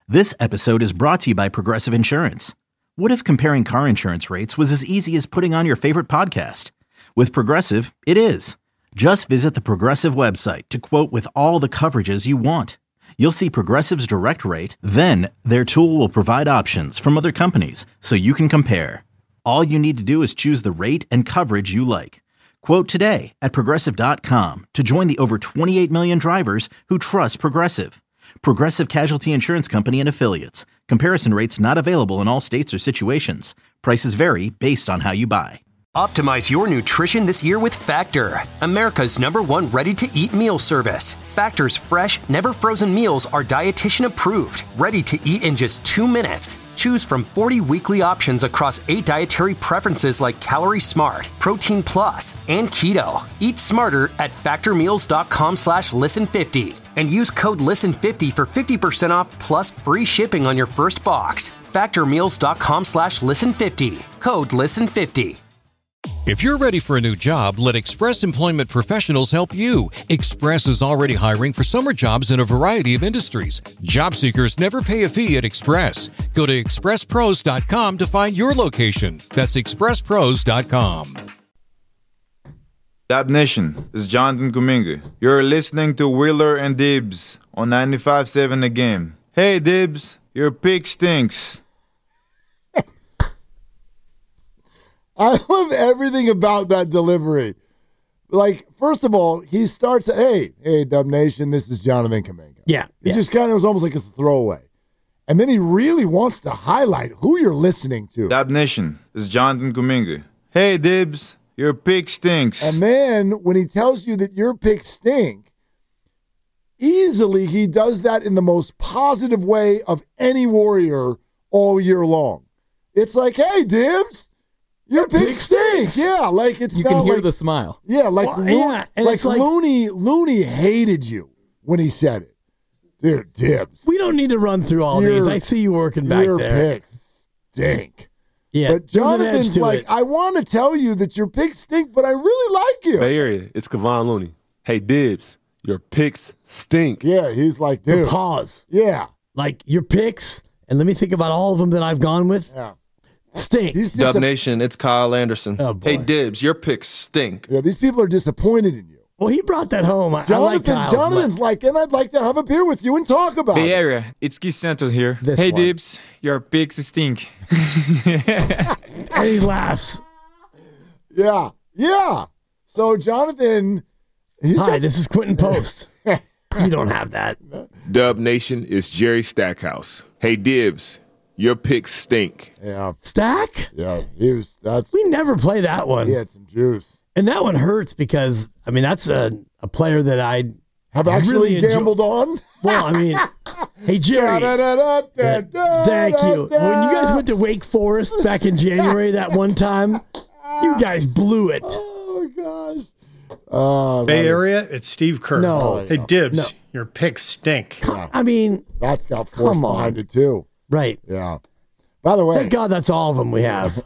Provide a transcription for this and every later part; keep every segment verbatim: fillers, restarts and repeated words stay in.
This episode is brought to you by Progressive Insurance. What if comparing car insurance rates was as easy as putting on your favorite podcast? With Progressive, it is. Just visit the Progressive website to quote with all the coverages you want. You'll see Progressive's direct rate, then their tool will provide options from other companies so you can compare. All you need to do is choose the rate and coverage you like. Quote today at progressive dot com to join the over twenty-eight million drivers who trust Progressive. Progressive Casualty Insurance Company and Affiliates. Comparison rates not available in all states or situations. Prices vary based on how you buy. Optimize your nutrition this year with Factor, America's number one ready-to-eat meal service. Factor's fresh, never-frozen meals are dietitian approved, ready to eat in just two minutes. Choose from forty weekly options across eight dietary preferences like Calorie Smart, Protein Plus, and Keto. Eat smarter at factormeals.com slash listen50 and use code listen fifty for fifty percent off plus free shipping on your first box. factormeals.com slash listen50. Code listen fifty. If you're ready for a new job, let Express Employment Professionals help you. Express is already hiring for summer jobs in a variety of industries. Job seekers never pay a fee at Express. Go to express pros dot com to find your location. That's express pros dot com. Dab Nation, this is Jonathan Kuminga. You're listening to Wheeler and Dibs on ninety-five point seven The Game. Hey Dibs, your pig stinks. I love everything about that delivery. Like, first of all, he starts, hey, hey, Dub Nation, this is Jonathan Kuminga. Yeah. It yeah. just kind of was almost like a throwaway. And then he really wants to highlight who you're listening to. Dab Nation, this is Jonathan Kuminga. Hey Dibs, your pig stinks. And then when he tells you that your picks stink, easily he does that in the most positive way of any Warrior all year long. It's like, hey, Dibs, your pig stinks. Yeah, like it's you not can hear like, the smile. Yeah, like well, Lo- yeah, and like, it's like Looney Looney hated you when he said it. Dude, Dibs. We don't need to run through all your, these. I see you working back your there. Your picks stink. Yeah, but Jonathan's like, it. I want to tell you that your picks stink, but I really like you. Bay Area, it's Kevon Looney. Hey, Dibs, your picks stink. Yeah, he's like, dude. The pause. Yeah. Like, your picks, and let me think about all of them that I've gone with. Yeah. Stink. He's Dub Nation, it's Kyle Anderson. Oh, hey, Dibs, your picks stink. Yeah, these people are disappointed in you. Well, he brought that home. I, Jonathan, I like Kyle's, Jonathan's but... like, and I'd like to have a beer with you and talk about Bay it. Area, it's Keith Santos here. This hey, one. Dibs, your picks stink. And he laughs. Yeah, yeah. So Jonathan, he's Hi, got... this is Quentin Post. You don't have that. Dub Nation, it's Jerry Stackhouse. Hey, Dibs, your picks stink. Yeah. Stack? Yeah, he was, that's... We never play that one. He had some juice. And that one hurts because, I mean, that's a, a player that I have actually really gambled on. Well, I mean, hey, Jerry. Thank you. When you guys went to Wake Forest back in January that one time, you guys blew it. Oh, gosh. Uh, Bay Area, it's Steve Kerr. No. Hey, Dibs, No. your picks stink. Yeah. I mean, that's got force behind it, too. Right. Yeah. By the way. Thank God that's all of them we have.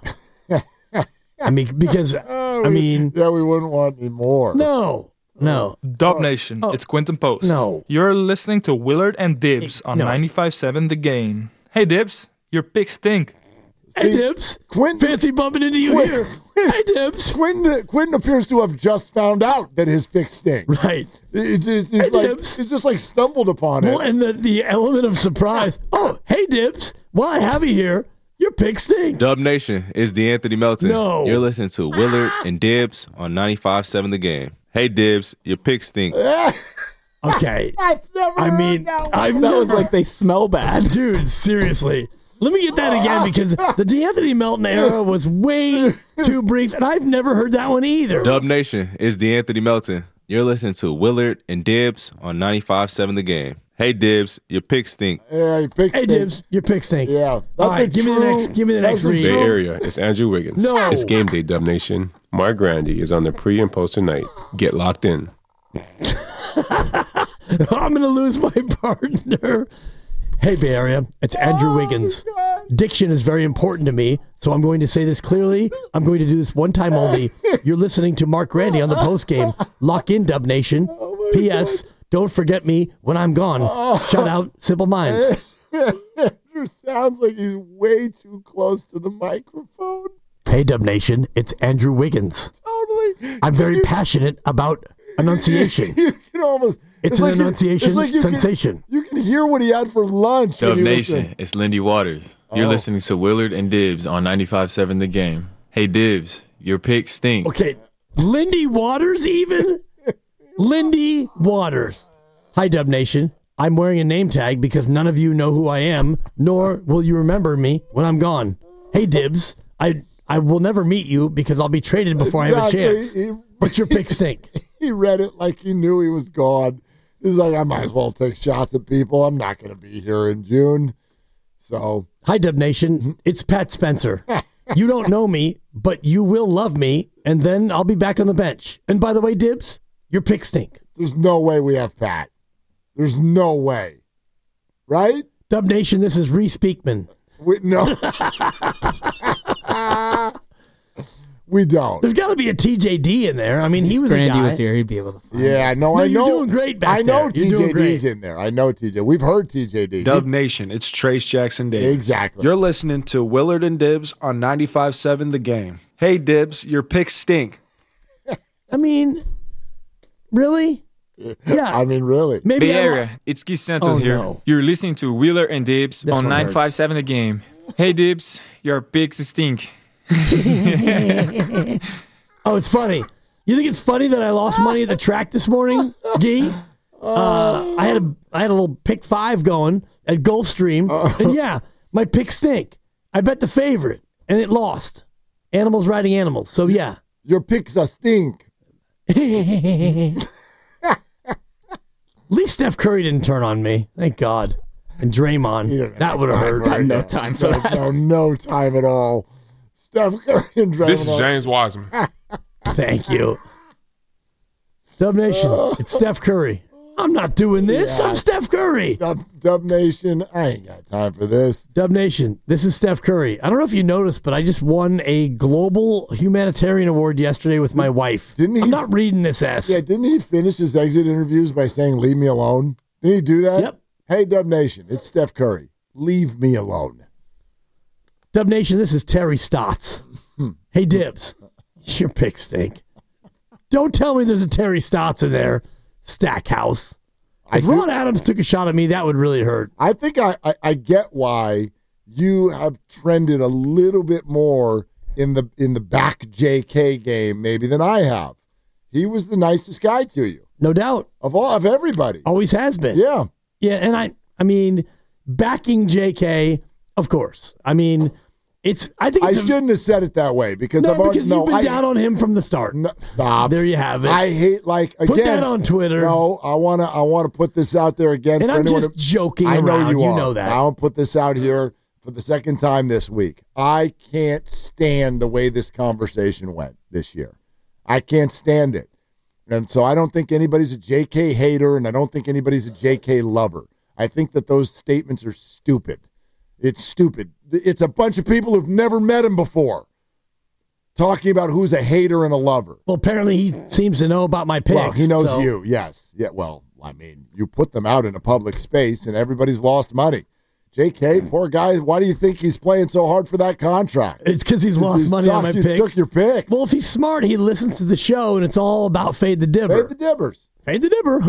I mean, because, uh, I we, mean. Yeah, we wouldn't want any more. No. No. Dub Nation, oh. it's Quentin Post. No. You're listening to Willard and Dibs on no. ninety-five point seven The Game. Hey, Dibs, your picks stink. Hey, Dibs. Quentin, Fancy bumping into you Quentin, here. Hey, Dibs. Quentin, Quentin appears to have just found out that his picks stink. Right. It, it, it's, Hey, like, Dibs. it's just like stumbled upon well, it. and the, the element of surprise. Oh, hey, Dibs. While I have you here, your picks stink. Dub Nation is DeAnthony Melton. No. You're listening to Willard and Dibs on ninety-five point seven The Game. Hey, Dibs, your picks stink. Okay. I've never I mean, that I've That never, was like they smell bad. Dude, seriously. Let me get that again because the DeAnthony Melton era was way too brief, and I've never heard that one either. Dub Nation is DeAnthony Melton. You're listening to Willard and Dibs on ninety-five point seven The Game. Hey, Dibs, your picks stink. Yeah, your picks Hey, stink. Dibs, your picks stink. Yeah. That's All right, a give true, me the next. Give me the next that's a read. true- Bay Area, it's Andrew Wiggins. No. It's game day, Dub Nation. Mark Grandy is on the pre and post tonight. Get locked in. I'm going to lose my partner. Hey, Bay Area, it's Andrew Oh, Wiggins. God. Diction is very important to me, so I'm going to say this clearly. I'm going to do this one time only. You're listening to Mark Grandy on the post game. Lock in, Dub Nation. Oh P S. God. Don't forget me when I'm gone. Oh. Shout out, Simple Minds. sounds like he's way too close to the microphone. Hey, Dub Nation, it's Andrew Wiggins. Totally. I'm very you, passionate about enunciation. You can almost. It's, it's an like enunciation you, it's like you sensation. Can, you can hear what he had for lunch. Dub Nation, it's Lindy Waters. You're oh. listening to Willard and Dibbs on ninety-five point seven The Game. Hey, Dibbs, your picks stink. Okay, Lindy Waters even? Lindy Waters. Hi, Dub Nation. I'm wearing a name tag because none of you know who I am, nor will you remember me when I'm gone. Hey, Dibbs, I I will never meet you because I'll be traded before exactly. I have a chance. He, but your picks stink. He read it like he knew he was gone. He's like, I might as well take shots at people. I'm not going to be here in June. So, hi, Dub Nation. It's Pat Spencer. You don't know me, but you will love me, and then I'll be back on the bench. And by the way, Dibbs, your picks stink. There's no way we have Pat. There's no way. Right? Dub Nation, this is Reese Beekman. We, no. We don't. There's got to be a T J D in there. I mean, he was Brandy a guy. was here, he'd be able to find Yeah, no, no I know. You're doing great back I know there. T J D's in there. I know T J. We've heard T J D. Dub Nation, it's Trace Jackson Davis. Exactly. You're listening to Willard and Dibbs on ninety-five point seven The Game. Hey, Dibbs, your picks stink. I mean, really? Yeah. I mean, really. Maybe Bay I'm- Area, it's Keith Santos Oh, here. no. You're listening to Wheeler and Dibbs This on one ninety-five point hurts. seven The Game. Hey, Dibbs, your picks stink. Oh, it's funny. You think it's funny that I lost money at the track this morning, Gee? Uh, I had a I had a little pick five going at Gulfstream, and yeah, my picks stink. I bet the favorite, and it lost. Animals riding animals. So yeah, your picks a stink. At least Steph Curry didn't turn on me. Thank God. And Draymond, that would have hurt. I have no time for no, that. No, no time at all. Steph Curry and Draymond. This is James Wiseman. Thank you. Dub Nation, it's Steph Curry. I'm not doing this. Yeah. I'm Steph Curry. Dub, Dub Nation, I ain't got time for this. Dub Nation, this is Steph Curry. I don't know if you noticed, but I just won a global humanitarian award yesterday with my wife. Didn't he? I'm not reading this S. Yeah, didn't he finish his exit interviews by saying, leave me alone? Didn't he do that? Yep. Hey, Dub Nation, it's Steph Curry. Leave me alone. Dub Nation, this is Terry Stotts. Hey, Dibs, your picks stink. Don't tell me there's a Terry Stotts in there. Stackhouse. If I Ron do- Adams took a shot at me, that would really hurt. I think I, I, I get why you have trended a little bit more in the in the back J K game maybe than I have. He was the nicest guy to you. No doubt. Of all of everybody. Always has been. Yeah. Yeah, and I I mean, backing J K, of course. I mean, it's I think I it's a, shouldn't have said it that way because no, I've already because no, you've been I, down on him from the start. No, stop. There you have it. I hate like again. Put that on Twitter. No, I wanna I wanna put this out there again. And for I'm anyone just who- joking I know around. you, You are. know that. I'll put this out here for the second time this week. I can't stand the way this conversation went this year. I can't stand it. And so I don't think anybody's a J K hater, and I don't think anybody's a J K lover. I think that those statements are stupid. It's stupid. It's a bunch of people who've never met him before talking about who's a hater and a lover. Well, apparently he seems to know about my picks. Well, he knows so- you, yes. Yeah, well, I mean, you put them out in a public space and everybody's lost money. J K, poor guy, why do you think he's playing so hard for that contract? It's because he's lost He's money on my took- picks. took your picks. Well, if he's smart, he listens to the show, and it's all about Fade the Dibber. Fade the Dibbers. Fade the Dibber.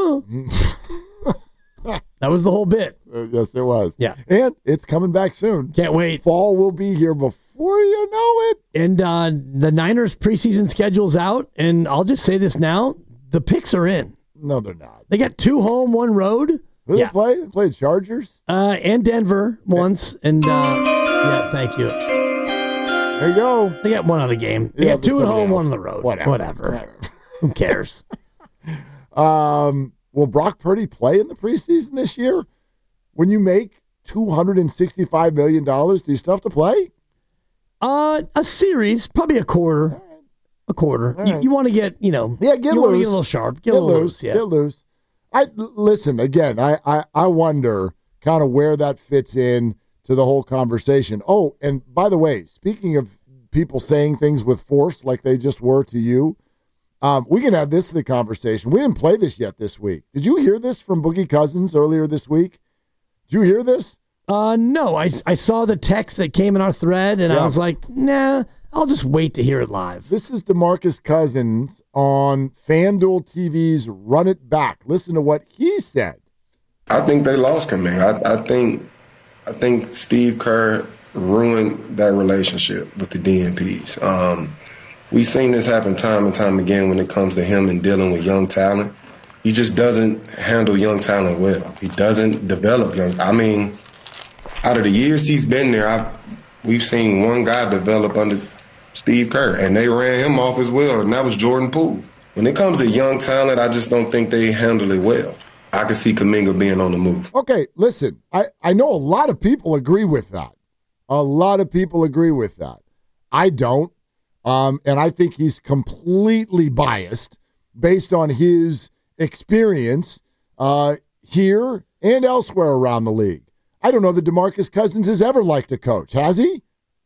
That was the whole bit. Uh, yes, it was. Yeah. And it's coming back soon. Can't wait. Fall will be here before you know it. And uh, the Niners preseason schedule's out, and I'll just say this now: the picks are in. No, they're not. They got two home, one road. Who Yeah. they play? They played Chargers. Uh, and Denver once, and uh, yeah, thank you. There you go. They got one other game. They Yeah, got two at somebody home, else. one on the road. Whatever. Whatever. Whatever. Who cares? Um, will Brock Purdy play in the preseason this year? When you make two hundred sixty-five million dollars, do you still have to play? Uh, a series, probably a quarter. A quarter. All You, right. you want to get, you know, Yeah, get you wanna loose. get a little sharp. Get, Get a little loose. loose. Yeah. Get loose. I l- listen again. I, I I wonder kind of where that fits in to the whole conversation. Oh, and by the way, speaking of people saying things with force like they just were to you, um, we can add this to the conversation. We didn't play this yet this week. Did you hear this from Boogie Cousins earlier this week? Did you hear this? Uh, no, I, I saw the text that came in our thread, and Yeah. I was like, nah, I'll just wait to hear it live. This is DeMarcus Cousins on FanDuel T V's Run It Back. Listen to what he said. I think they lost Kuminga. I, I think I think Steve Kerr ruined that relationship with the D N Ps. Um, we've seen this happen time and time again when it comes to him and dealing with young talent. He just doesn't handle young talent well. He doesn't develop young. I mean, out of the years he's been there, I've, we've seen one guy develop under Steve Kerr, and they ran him off as well, and that was Jordan Poole. When it comes to young talent, I just don't think they handle it well. I can see Kuminga being on the move. Okay, listen, I, I know a lot of people agree with that. A lot of people agree with that. I don't, um, and I think he's completely biased based on his experience uh, here and elsewhere around the league. I don't know that DeMarcus Cousins has ever liked a coach. Has he?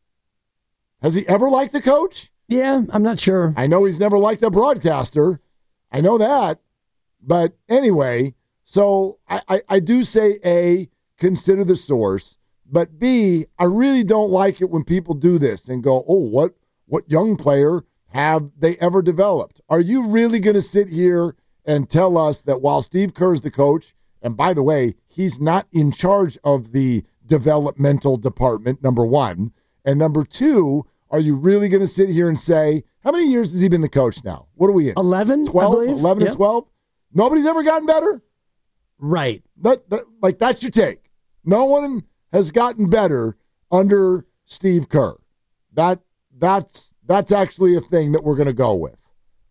Has he ever liked a coach? Yeah, I'm not sure. I know he's never liked a broadcaster. I know that. But anyway, so I, I, I do say, A, consider the source. But B, I really don't like it when people do this and go, oh, what, what young player have they ever developed? Are you really going to sit here and tell us that while Steve Kerr's the coach, and by the way, he's not in charge of the developmental department, number one, and number two, are you really going to sit here and say, how many years has he been the coach now? What are we in? eleven, twelve, I believe. eleven Yep. and twelve? Nobody's ever gotten better? Right. That, that, like, that's your take. No one has gotten better under Steve Kerr. That that's that's actually a thing that we're going to go with.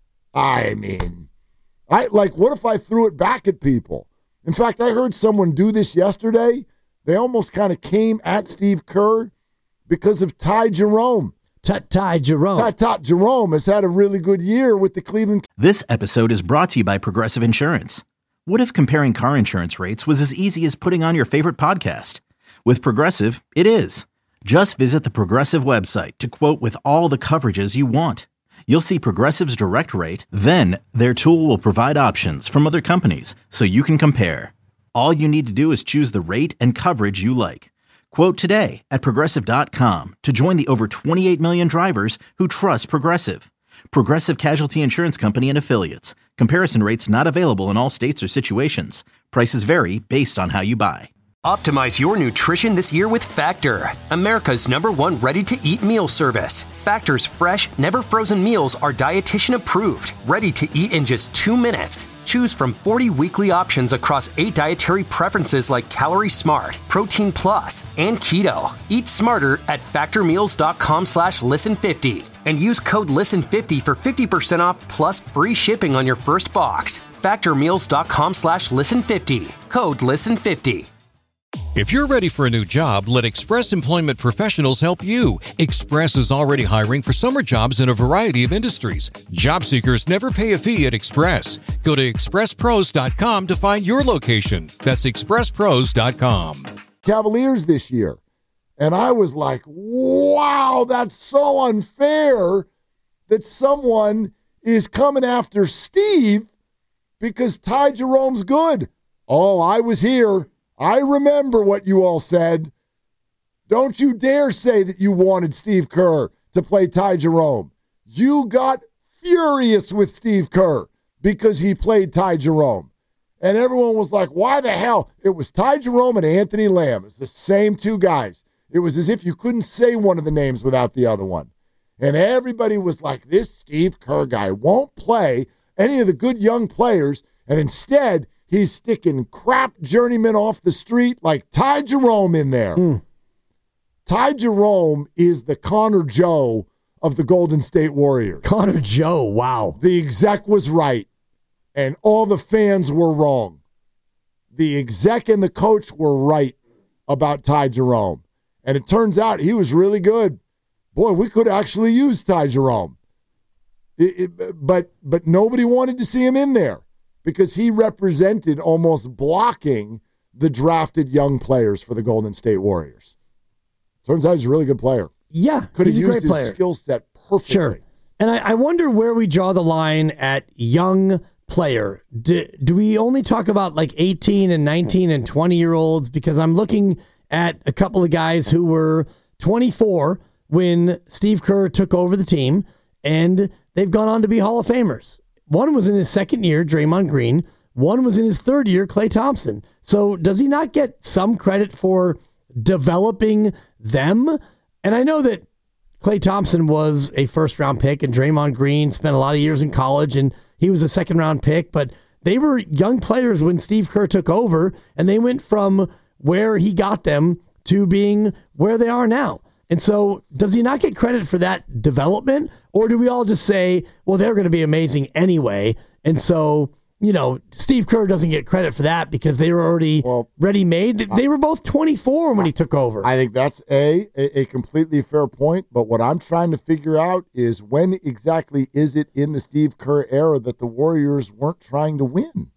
I mean, I like, what if I threw it back at people? In fact, I heard someone do this yesterday. They almost kind of came at Steve Kerr because of Ty Jerome. Ty, Ty Jerome. Ty, Ty Jerome has had a really good year with the Cleveland. This episode is brought to you by Progressive Insurance. What if comparing car insurance rates was as easy as putting on your favorite podcast? With Progressive, it is. Just visit the Progressive website to quote with all the coverages you want. You'll see Progressive's direct rate, then their tool will provide options from other companies so you can compare. All you need to do is choose the rate and coverage you like. Quote today at Progressive dot com to join the over twenty-eight million drivers who trust Progressive. Progressive Casualty Insurance Company and Affiliates. Comparison rates not available in all states or situations. Prices vary based on how you buy. Optimize your nutrition this year with Factor, America's number one ready-to-eat meal service. Factor's fresh, never-frozen meals are dietitian approved, ready to eat in just two minutes. Choose from forty weekly options across eight dietary preferences like Calorie Smart, Protein Plus, and Keto. Eat smarter at factormeals.com slash listen50 and use code listen fifty for fifty percent off plus free shipping on your first box. factormeals.com slash listen50. Code listen fifty. If you're ready for a new job, let Express Employment Professionals help you. Express is already hiring for summer jobs in a variety of industries. Job seekers never pay a fee at Express. Go to express pros dot com to find your location. That's express pros dot com. Cavaliers this year. And I was like, wow, that's so unfair that someone is coming after Steve because Ty Jerome's good. Oh, I was here. I remember what you all said. Don't you dare say that you wanted Steve Kerr to play Ty Jerome. You got furious with Steve Kerr because he played Ty Jerome. And everyone was like, why the hell? It was Ty Jerome and Anthony Lamb. It was the same two guys. It was as if you couldn't say one of the names without the other one. And everybody was like, this Steve Kerr guy won't play any of the good young players. And instead, he's sticking crap journeymen off the street like Ty Jerome in there. Mm. Ty Jerome is the Connor Joe of the Golden State Warriors. Connor Joe, wow. The exec was right, and all the fans were wrong. The exec and the coach were right about Ty Jerome. And it turns out he was really good. Boy, we could actually use Ty Jerome. It, it, but but nobody wanted to see him in there because he represented almost blocking the drafted young players for the Golden State Warriors. Turns out he's a really good player. Yeah, could have he's a used great his player. skill set perfectly. Sure. And I, I wonder where we draw the line at young player. Do, do we only talk about like eighteen and nineteen and twenty year olds? Because I'm looking at a couple of guys who were twenty-four when Steve Kerr took over the team, and they've gone on to be Hall of Famers. One was in his second year, Draymond Green. One was in his third year, Klay Thompson. So does he not get some credit for developing them? And I know that Klay Thompson was a first-round pick, and Draymond Green spent a lot of years in college, and he was a second-round pick, but they were young players when Steve Kerr took over, and they went from where he got them to being where they are now. And so does he not get credit for that development? Or do we all just say, well, they're going to be amazing anyway? And so, you know, Steve Kerr doesn't get credit for that because they were already well, ready-made. They were both twenty-four when he took over. I think that's a, a, a completely fair point. But what I'm trying to figure out is when exactly is it in the Steve Kerr era that the Warriors weren't trying to win?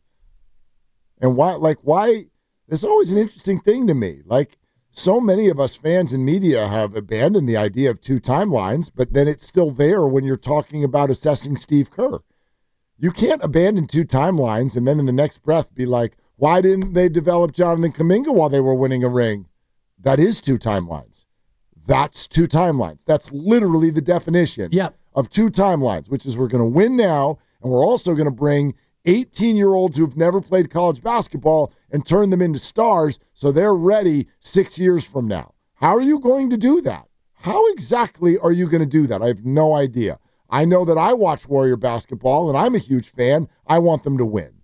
And why, like, why, it's always an interesting thing to me. Like, so many of us fans and media have abandoned the idea of two timelines, but then it's still there when you're talking about assessing Steve Kerr. You can't abandon two timelines and then in the next breath be like, why didn't they develop Jonathan Kuminga while they were winning a ring? That is two timelines. That's two timelines. That's literally the definition yep. of two timelines, which is we're going to win now, and we're also going to bring eighteen-year-olds who've never played college basketball and turn them into stars so they're ready six years from now. How are you going to do that? How exactly are you going to do that? I have no idea. I know that I watch Warrior basketball, and I'm a huge fan. I want them to win.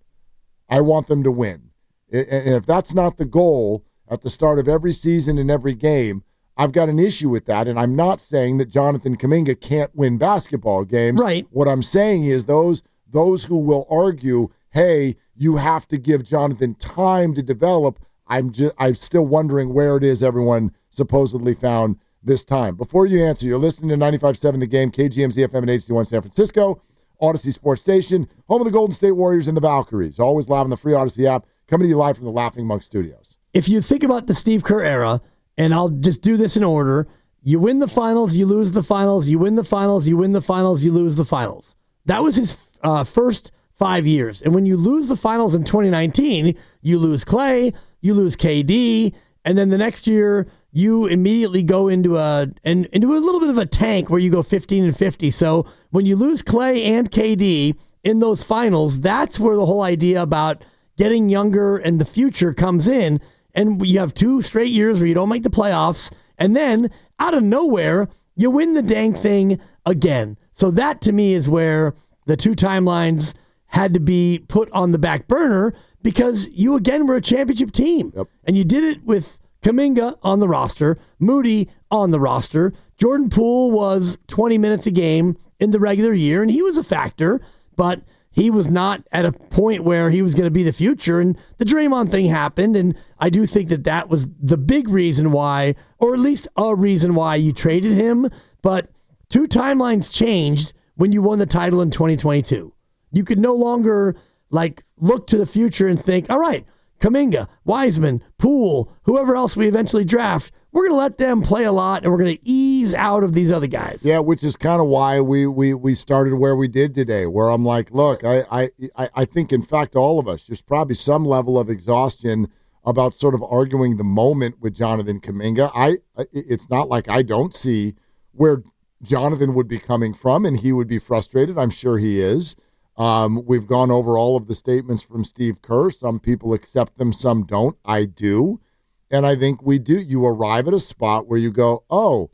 I want them to win. And if that's not the goal at the start of every season and every game, I've got an issue with that, and I'm not saying that Jonathan Kuminga can't win basketball games. Right. What I'm saying is those those who will argue, hey, you have to give Jonathan time to develop, I'm just I'm still wondering where it is everyone supposedly found this time. Before you answer, you're listening to ninety-five point seven The Game, K G M Z F M and H D one San Francisco, Odyssey Sports Station, home of the Golden State Warriors and the Valkyries. Always live on the free Odyssey app, coming to you live from the Laughing Monk Studios. If you think about the Steve Kerr era, and I'll just do this in order, you win the finals, you lose the finals, you win the finals, you win the finals, you lose the finals. That was his uh, first five years. And when you lose the finals in twenty nineteen, you lose Klay, you lose K D, and then the next year you immediately go into a and into a little bit of a tank where you go fifteen and fifty. So when you lose Klay and K D in those finals, that's where the whole idea about getting younger and the future comes in. And you have two straight years where you don't make the playoffs, and then out of nowhere, you win the dang thing again. So that to me is where the two timelines had to be put on the back burner because you again were a championship team. Yep. And you did it with Kuminga on the roster, Moody on the roster. Jordan Poole was twenty minutes a game in the regular year, and he was a factor, but he was not at a point where he was going to be the future. And the Draymond thing happened, and I do think that that was the big reason why, or at least a reason why you traded him. But two timelines changed when you won the title in twenty twenty-two. You could no longer like look to the future and think, all right, Kuminga, Wiseman, Poole, whoever else we eventually draft, we're going to let them play a lot and we're going to ease out of these other guys. Yeah, which is kind of why we we we started where we did today, where I'm like, look, I I I think, in fact, all of us, there's probably some level of exhaustion about sort of arguing the moment with Jonathan Kuminga. I It's not like I don't see where Jonathan would be coming from and he would be frustrated. I'm sure he is. Um, we've gone over all of the statements from Steve Kerr. Some people accept them, some don't. I do. And I think we do. You arrive at a spot where you go, oh,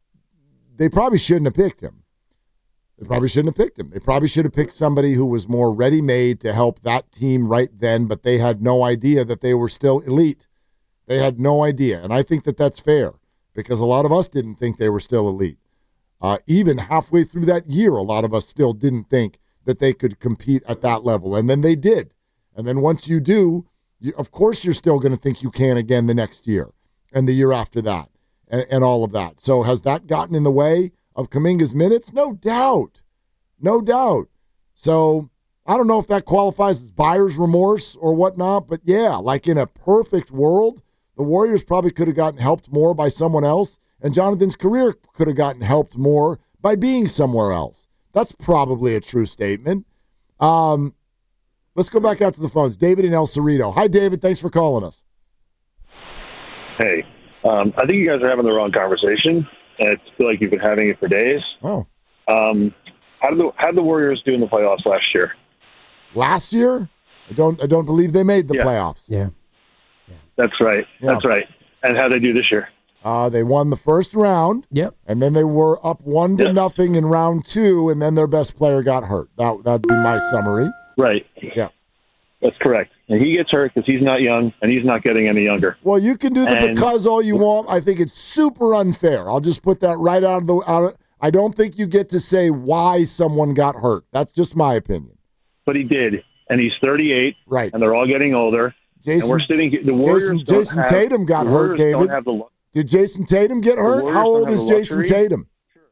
they probably shouldn't have picked him. They probably shouldn't have picked him. They probably should have picked somebody who was more ready-made to help that team right then, but they had no idea that they were still elite. They had no idea. And I think that that's fair because a lot of us didn't think they were still elite. Uh, even halfway through that year, a lot of us still didn't think that they could compete at that level. And then they did. And then once you do, you, of course you're still going to think you can again the next year and the year after that and, and all of that. So has that gotten in the way of Kuminga's minutes? No doubt. No doubt. So I don't know if that qualifies as buyer's remorse or whatnot, but yeah, like in a perfect world, the Warriors probably could have gotten helped more by someone else, and Jonathan's career could have gotten helped more by being somewhere else. That's probably a true statement. Um, let's go back out to the phones. David in El Cerrito. Hi, David. Thanks for calling us. Hey, Um, I think you guys are having the wrong conversation. I feel like you've been having it for days. Oh. Um, how did the how did the Warriors do in the playoffs last year? Last year? I don't I don't believe they made the Yeah. playoffs. Yeah. That's right. Yeah. That's right. And how did they do this year? Uh, they won the first round. Yep. And then they were up one to Yep. nothing in round two, and then their best player got hurt. That that'd be my summary. Right. Yeah. That's correct. And he gets hurt because he's not young, and he's not getting any younger. Well, you can do the And- because all you want. I think it's super unfair. I'll just put that right out of the out. Of, I don't think you get to say why someone got hurt. That's just my opinion. But he did, and he's thirty-eight. Right. And they're all getting older. Jason, and we're sitting. The Warriors. Jason, don't Jason have- Tatum got the hurt, Warriors David. Don't have the, lu- Did Jason Tatum get hurt? Warriors How don't old have is the Jason luxury. Tatum?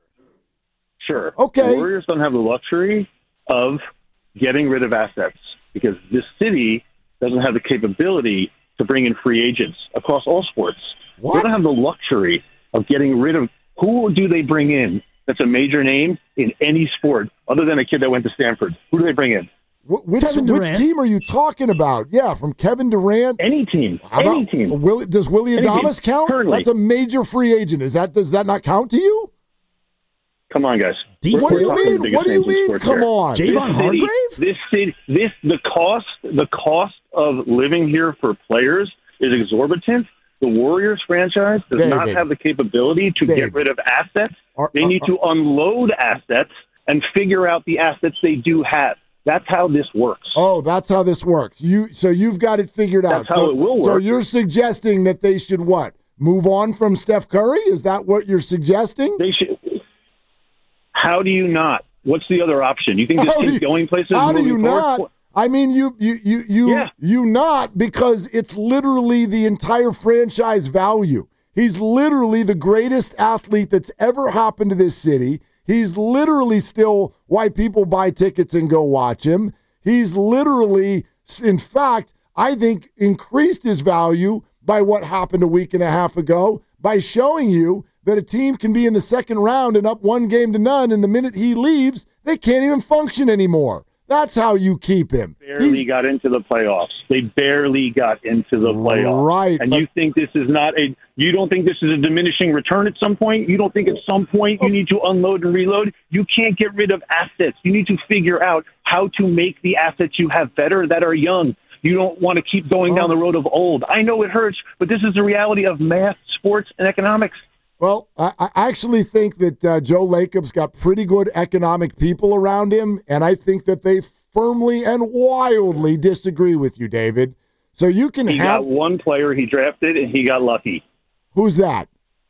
Sure. Okay. The Warriors don't have the luxury of getting rid of assets because this city doesn't have the capability to bring in free agents across all sports. What? They don't have the luxury of getting rid of who do they bring in that's a major name in any sport other than a kid that went to Stanford. Who do they bring in? Wh- Which Kevin which Durant. team are you talking about? Yeah, from Kevin Durant. Any team. How about- Any team. Will, does Willie Any team. Adamas count? Currently. That's a major free agent. Is that does that not count to you? Come on, guys. Deep- What do We're you talking the mean? biggest What do you names in mean? sports Come here. on. Javon This city- Hargrave? This city, this the cost, the cost of living here for players is exorbitant. The Warriors franchise does not David. have the capability to David. get rid of assets. Are- They are- need to unload assets and figure out the assets they do have. That's how this works. Oh, that's how this works. You so you've got it figured out. That's how so, it will So work. you're suggesting that they should what? Move on from Steph Curry? Is that what you're suggesting? They should. How do you not? What's the other option? You think this How do kid's you- going places? How do moving you forward? not? I mean, you you you you Yeah. you not because it's literally the entire franchise value. He's literally the greatest athlete that's ever happened to this city. He's literally still why people buy tickets and go watch him. He's literally, in fact, I think increased his value by what happened a week and a half ago by showing you that a team can be in the second round and up one game to none, and the minute he leaves, they can't even function anymore. That's how you keep him. Barely He's- got into the playoffs. They barely got into the playoffs. Right, And but- you think this is not a you don't think this is a diminishing return at some point? You don't think at some point you need to unload and reload? You can't get rid of assets. You need to figure out how to make the assets you have better that are young. You don't want to keep going down the road of old. I know it hurts, but this is the reality of math, sports, and economics. Well, I, I actually think that uh, Joe Lacob's got pretty good economic people around him, and I think that they firmly and wildly disagree with you, David. So you can He have got one player he drafted, and he got lucky. who's that?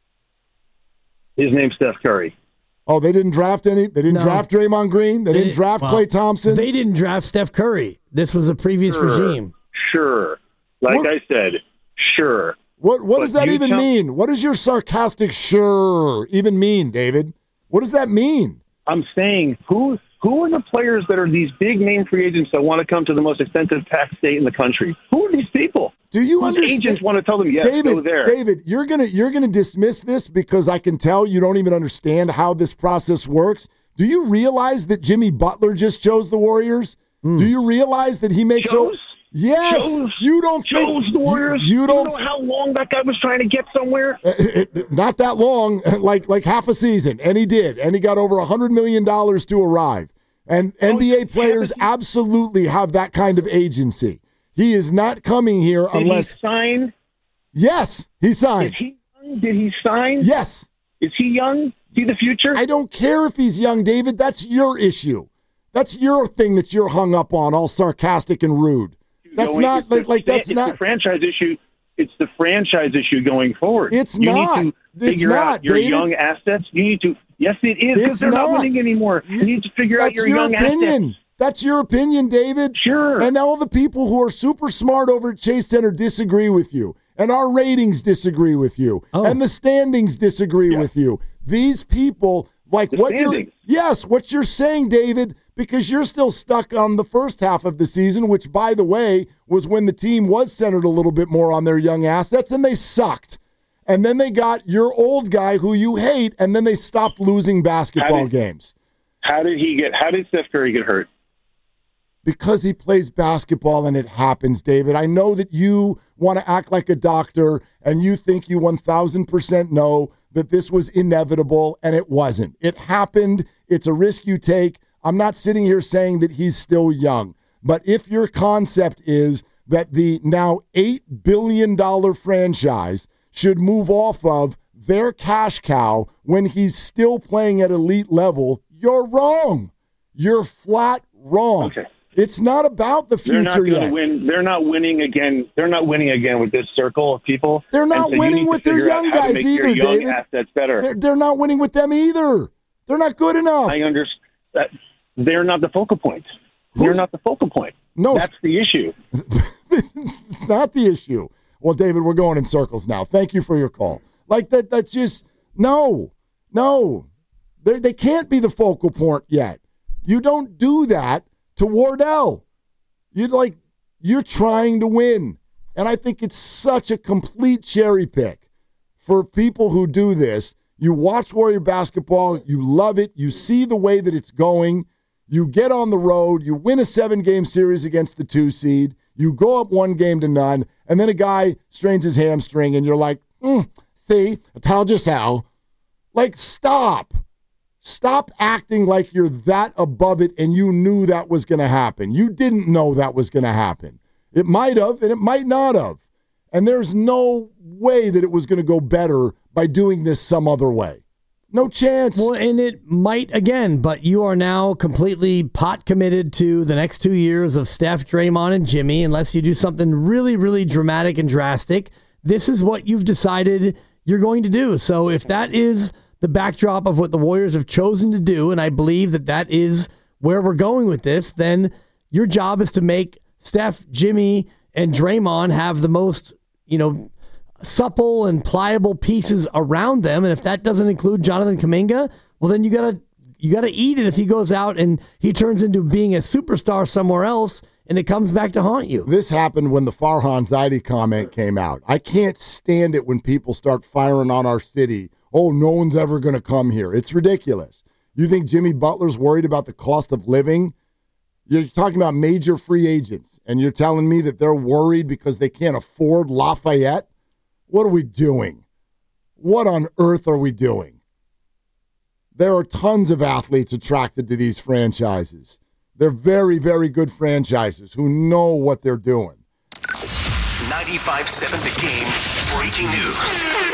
His name's Steph Curry. Oh, they didn't draft any. They didn't No. draft Draymond Green. They, didn't draft well, Klay Thompson. They didn't draft Steph Curry. This was a previous Sure. regime. Sure. Like What- I said, sure. What What does But that you even tell- mean? What does your sarcastic "sure" even mean, David? What does that mean? I'm saying who who are the players that are these big name free agents that want to come to the most expensive tax state in the country? Who are these people? Do you Whose understand? agents want to tell them yes, David, go there? David, you're gonna you're gonna dismiss this because I can tell you don't even understand how this process works. Do you realize that Jimmy Butler just chose the Warriors? Do you realize that he makes so? Chose? Yes, Chose? you don't think Chose the Warriors. You, you don't know how long that guy was trying to get somewhere. Uh, it- it- not that long, like like half a season, and he did, and he got over a hundred million dollars to arrive. And N B A players absolutely have that kind of agency. He is not coming here Did unless he sign? yes, he signed. Is he young? Did he sign? Yes, Is he young? See the future? I don't care if he's young, David. That's your issue. That's your thing that you're hung up on, all sarcastic and rude. That's Going- not it's the like, like fa- that's it's not. the franchise issue. It's the franchise issue going forward. It's you not. Need to It's figure not, out your David. young assets. You need to. Yes, it is It's because they're not. not. winning anymore. You need to figure out That's your, your young opinion. assets. That's your opinion, David. Sure. And all the people who are super smart over at Chase Center disagree with you. And our ratings disagree with you. Oh. And the standings disagree Yeah. with you. These people, like The what you're standings. yes, what you're saying, David, because you're still stuck on the first half of the season, which by the way, was when the team was centered a little bit more on their young assets, and they sucked. And then they got your old guy who you hate, and then they stopped losing basketball did- games. How did he get? How did Steph Curry get hurt? because he plays basketball and it happens, David. I know that you want to act like a doctor and you think you one thousand percent know that this was inevitable, and it wasn't. It happened. It's a risk you take. I'm not sitting here saying that he's still young, but if your concept is that the now eight billion dollars franchise should move off of their cash cow when he's still playing at elite level, you're wrong. You're flat wrong. Okay. It's not about the They're not future going to yet. win. They're not winning again. They're not winning again with this circle of people. They're not And so you winning need to with their figure out young how to guys make your either, young David. Assets better. They're, they're not winning with them either. They're not good enough. I understand that they're not the focal point. They're not the focal point. No, that's the issue. It's not the issue. Well, David, we're going in circles now. Thank you for your call. Like that. That's just no, no. They they can't be the focal point yet. You don't do that to Wardell. You're like you're trying to win, and I think it's such a complete cherry pick for people who do this. You watch Warrior basketball, you love it, you see the way that it's going, you get on the road, you win a seven-game series against the two seed, you go up one game to none, and then a guy strains his hamstring, and you're like, mm, see, I told you so. Like, stop. Stop acting like you're that above it and you knew that was going to happen. You didn't know that was going to happen. It might have, and it might not have. And there's no way that it was going to go better by doing this some other way. No chance. Well, and it might again, but you are now completely pot committed to the next two years of Steph, Draymond, and Jimmy, unless you do something really, really dramatic and drastic. This is what you've decided you're going to do. So if that is the backdrop of what the Warriors have chosen to do, and I believe that that is where we're going with this, then your job is to make Steph, Jimmy, and Draymond have the most, you know, supple and pliable pieces around them. And if that doesn't include Jonathan Kuminga, well, then you gotta you gotta eat it if he goes out and he turns into being a superstar somewhere else and it comes back to haunt you. This happened when the Farhan Zaidi comment came out. I can't stand it when people start firing on our city. Oh, no one's ever going to come here. It's ridiculous. You think Jimmy Butler's worried about the cost of living? You're talking about major free agents, and you're telling me that they're worried because they can't afford Lafayette? What are we doing? What on earth are we doing? There are tons of athletes attracted to these franchises. They're very, very good franchises who know what they're doing. ninety-five seven The Game breaking news.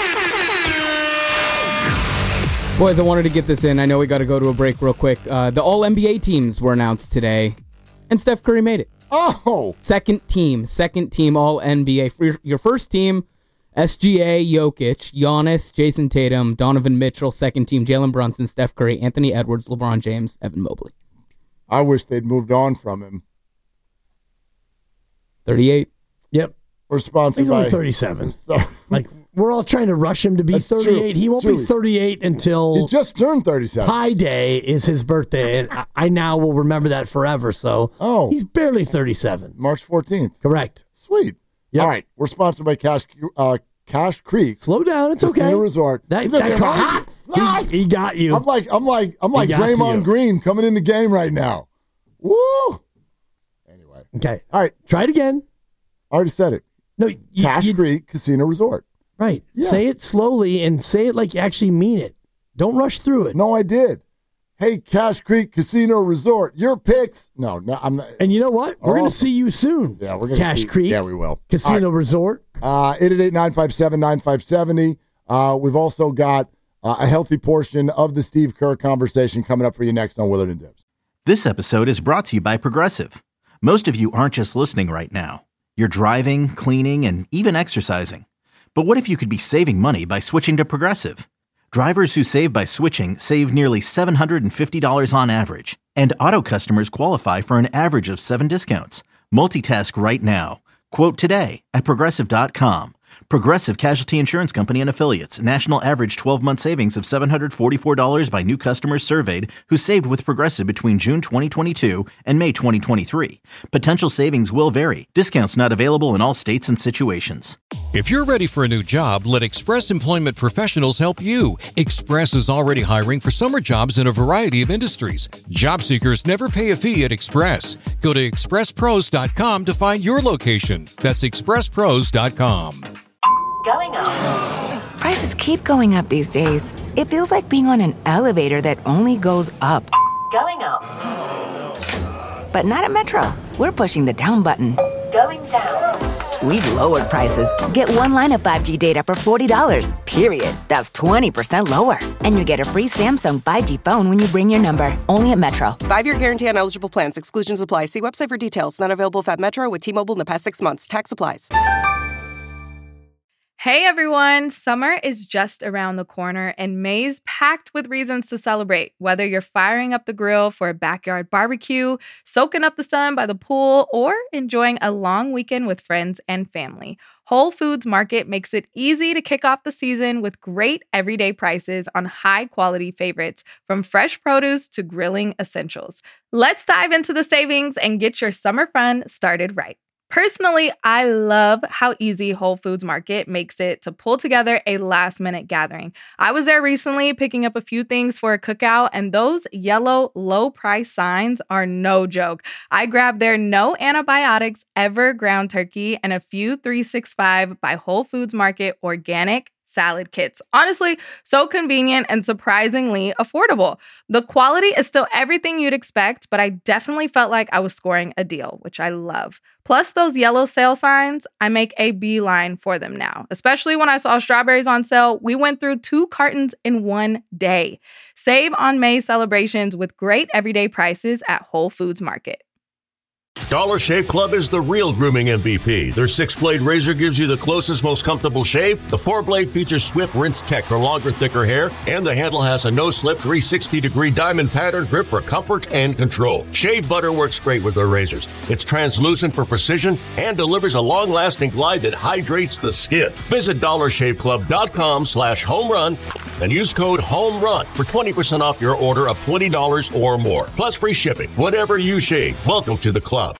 Boys, I wanted to get this in. I know we got to go to a break real quick. Uh, the All N B A teams were announced today, and Steph Curry made it. Oh! Second team. Second team All N B A. For your, your first team, S G A, Jokic, Giannis, Jason Tatum, Donovan Mitchell. Second team, Jalen Brunson, Steph Curry, Anthony Edwards, LeBron James, Evan Mobley. I wish they'd moved on from him. thirty-eight. Yep. We're sponsored He's by... only thirty-seven. Like, we're all trying to rush him to be That's thirty-eight. true. He won't True. be thirty-eight until... He just turned thirty-seven. Pi Day is his birthday, and I, I now will remember that forever, so oh. he's barely thirty-seven. March fourteenth. Correct. Sweet. Yep. All right. We're sponsored by Cash uh, Cash Creek. Slow down. It's Casino okay. Resort. That, Even that if caught, I- he, he got you. I'm like I'm like I'm He like got Draymond you. Green coming in the game right now. Woo! Anyway. Okay. All right. Try it again. I already said it. No, you, Cash you- Creek Casino Resort. Right. Yeah. Say it slowly and say it like you actually mean it. Don't rush through it. No, I did. Hey, Cash Creek Casino Resort. Your picks. No, no, I'm not. And you know what? We're going to Awesome. see you soon. Yeah, we're going to Cash see, Creek. Yeah, we will. Casino All right. Resort. Uh, eight eight eight, nine five seven, nine five seven zero. Uh, we've also got uh, a healthy portion of the Steve Kerr conversation coming up for you next on Willard and Dibs. This episode is brought to you by Progressive. Most of you aren't just listening right now. You're driving, cleaning, and even exercising. But what if you could be saving money by switching to Progressive? Drivers who save by switching save nearly seven hundred fifty dollars on average. And auto customers qualify for an average of seven discounts. Multitask right now. Quote today at Progressive dot com. Progressive Casualty Insurance Company and Affiliates. National average twelve-month savings of seven hundred forty-four dollars by new customers surveyed who saved with Progressive between June twenty twenty-two and May twenty twenty-three. Potential savings will vary. Discounts not available in all states and situations. If you're ready for a new job, let Express Employment Professionals help you. Express is already hiring for summer jobs in a variety of industries. Job seekers never pay a fee at Express. Go to express pros dot com to find your location. That's express pros dot com. Going up. Prices keep going up these days. It feels like being on an elevator that only goes up. Going up. But not at Metro. We're pushing the down button. Going down. We've lowered prices. Get one line of five G data for forty dollars, period. That's twenty percent lower. And you get a free Samsung five G phone when you bring your number. Only at Metro. Five-year guarantee on eligible plans. Exclusions apply. See website for details. Not available if at Metro with T-Mobile in the past six months. Tax applies. Hey everyone, summer is just around the corner and May's packed with reasons to celebrate. Whether you're firing up the grill for a backyard barbecue, soaking up the sun by the pool, or enjoying a long weekend with friends and family, Whole Foods Market makes it easy to kick off the season with great everyday prices on high-quality favorites, from fresh produce to grilling essentials. Let's dive into the savings and get your summer fun started right. Personally, I love how easy Whole Foods Market makes it to pull together a last-minute gathering. I was there recently picking up a few things for a cookout, and those yellow low-price signs are no joke. I grabbed their no antibiotics ever ground turkey and a few three sixty-five by Whole Foods Market organic salad kits. Honestly, so convenient and surprisingly affordable. The quality is still everything you'd expect, but I definitely felt like I was scoring a deal, which I love. Plus those yellow sale signs, I make a beeline for them now. Especially when I saw strawberries on sale, we went through two cartons in one day. Save on May celebrations with great everyday prices at Whole Foods Market. Dollar Shave Club is the real grooming M V P. Their six-blade razor gives you the closest, most comfortable shave. The four-blade features swift rinse tech for longer, thicker hair, and the handle has a no-slip three sixty degree diamond pattern grip for comfort and control. Shave butter works great with their razors. It's translucent for precision and delivers a long-lasting glide that hydrates the skin. Visit dollar shave club dot com slash home run and use code HOMERUN for twenty percent off your order of twenty dollars or more. Plus free shipping. Whatever you shave, welcome to the club.